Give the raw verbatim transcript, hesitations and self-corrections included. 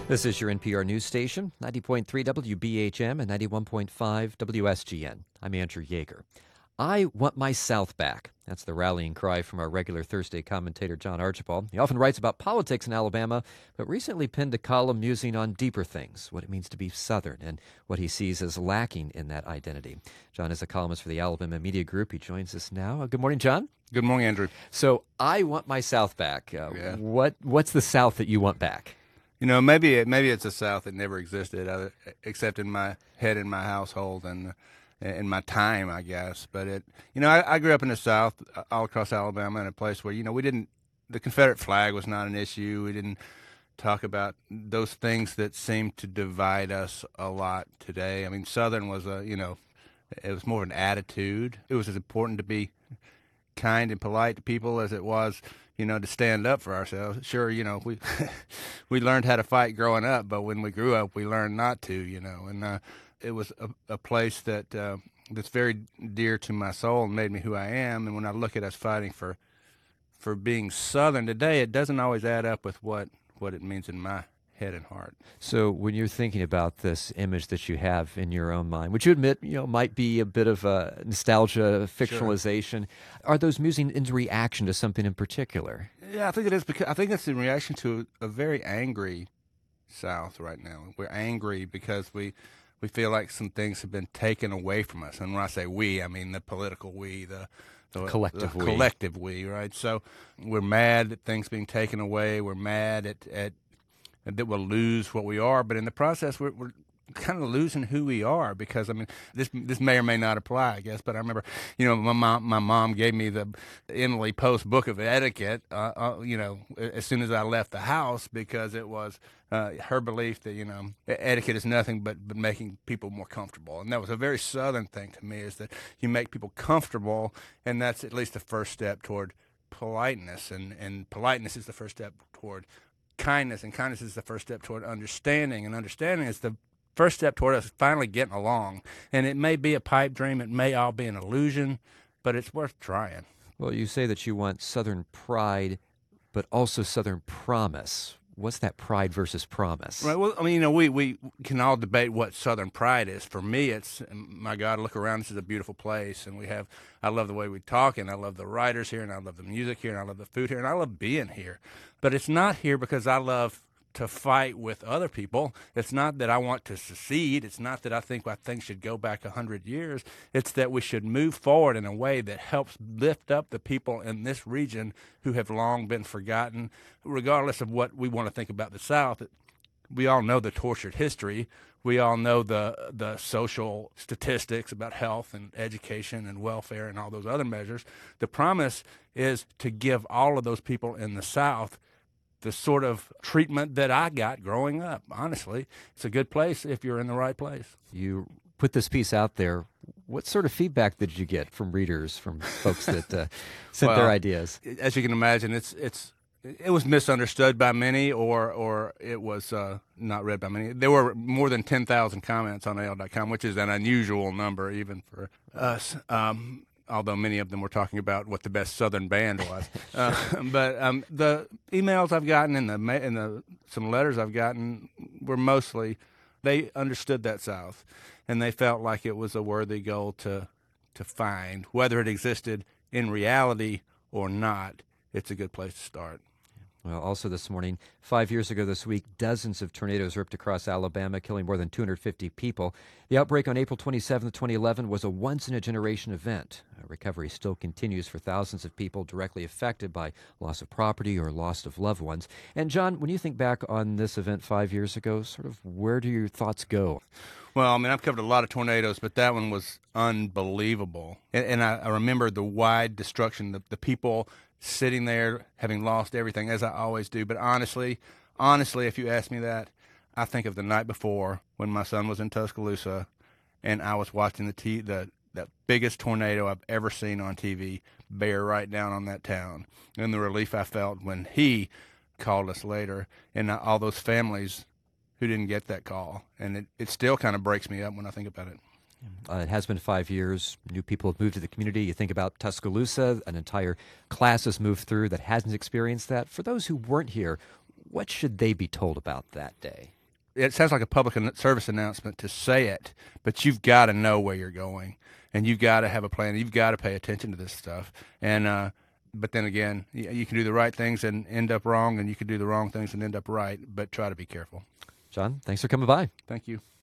This is your N P R news station, ninety point three W B H M and ninety-one point five W S G N. I'm Andrew Yeager. I want my South back. That's the rallying cry from our regular Thursday commentator, John Archibald. He often writes about politics in Alabama, but recently penned a column musing on deeper things, what it means to be Southern and what he sees as lacking in that identity. John is a columnist for the Alabama Media Group. He joins us now. Uh, good morning, John. Good morning, Andrew. So I want my South back. Uh, Yeah. What What's the South that you want back? You know, maybe it, maybe it's a South that never existed, uh, except in my head, in my household, and uh, in my time, I guess. But it, you know, I, I grew up in the South, uh, all across Alabama, in a place where you know we didn't. The Confederate flag was not an issue. We didn't talk about those things that seem to divide us a lot today. I mean, Southern was a, you know, it was more of an attitude. It was as important to be kind and polite to people as it was, you know, to stand up for ourselves. Sure, you know, we we learned how to fight growing up, but when we grew up, we learned not to, you know. And uh, it was a, a place that uh, that's very dear to my soul and made me who I am. And when I look at us fighting for for being Southern today, it doesn't always add up with what, what it means in my head and heart. So when you're thinking about this image that you have in your own mind, which you admit, you know, might be a bit of a nostalgia, fictionalization, sure. Are those musing in reaction to something in particular? Yeah, I think it is because I think it's in reaction to a very angry South right now. We're angry because we we feel like some things have been taken away from us. And when I say we, I mean the political we, the the collective the we. collective we, right? So we're mad at things being taken away. We're mad at at that we'll lose what we are, but in the process, we're, we're kind of losing who we are because, I mean, this this may or may not apply, I guess, but I remember, you know, my mom, my mom gave me the Emily Post Book of Etiquette, uh, uh, you know, as soon as I left the house because it was uh, her belief that, you know, etiquette is nothing but, but making people more comfortable. And that was a very Southern thing to me, is that you make people comfortable, and that's at least the first step toward politeness, and, and politeness is the first step toward kindness, and kindness is the first step toward understanding, and understanding is the first step toward us finally getting along. And it may be a pipe dream, it may all be an illusion, but it's worth trying. Well, you say that you want Southern pride, but also Southern promise. What's that pride versus promise? Right. Well, I mean, you know, we, we can all debate what Southern pride is. For me, it's, my God, look around. This is a beautiful place. And we have, I love the way we talk, and I love the writers here, and I love the music here, and I love the food here, and I love being here. But it's not here because I love to fight with other people. It's not that I want to secede. It's not that I think well, things should go back a hundred years. It's that we should move forward in a way that helps lift up the people in this region who have long been forgotten, regardless of what we want to think about the South. We all know the tortured history. We all know the the social statistics about health and education and welfare and all those other measures. The promise is to give all of those people in the South the sort of treatment that I got growing up. Honestly, it's a good place if you're in the right place. You put this piece out there. What sort of feedback did you get from readers, from folks that uh, sent well, their ideas? As you can imagine, it's it's it was misunderstood by many, or or it was uh, not read by many. There were more than ten thousand comments on A L dot com, which is an unusual number even for us. Um, although many of them were talking about what the best Southern band was. uh, but um, the emails I've gotten and the and the some letters I've gotten were mostly, they understood that South, and they felt like it was a worthy goal to to find. Whether it existed in reality or not, it's a good place to start. Well, also this morning, five years ago this week, dozens of tornadoes ripped across Alabama, killing more than two hundred fifty people. The outbreak on April twenty-seventh, twenty eleven was a once-in-a-generation event. Recovery still continues for thousands of people directly affected by loss of property or loss of loved ones. And, John, when you think back on this event five years ago, sort of where do your thoughts go? Well, I mean, I've covered a lot of tornadoes, but that one was unbelievable. And, and I, I remember the wide destruction, the, the people sitting there having lost everything, as I always do. But honestly, honestly, if you ask me that, I think of the night before when my son was in Tuscaloosa and I was watching the t- the the biggest tornado I've ever seen on T V bear right down on that town, and the relief I felt when he called us later, and all those families who didn't get that call. And it, it still kind of breaks me up when I think about it. Uh, it has been five years. New people have moved to the community. You think about Tuscaloosa, an entire class has moved through that hasn't experienced that. For those who weren't here, what should they be told about that day? it sounds like a public an- service announcement to say it, but you've got to know where you're going, and you've got to have a plan. You've got to pay attention to this stuff. And uh, but then again, you, you can do the right things and end up wrong, and you can do the wrong things and end up right. But try to be careful. John, thanks for coming by. Thank you.